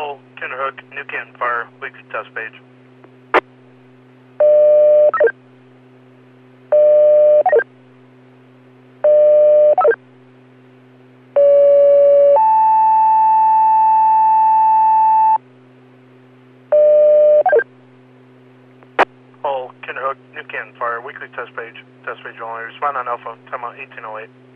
Hull, Kinderhook, New Canton Fire, weekly test page. Hull, Kinderhook, New Canton Fire, weekly test page only. Respond on Alpha, time out 1808.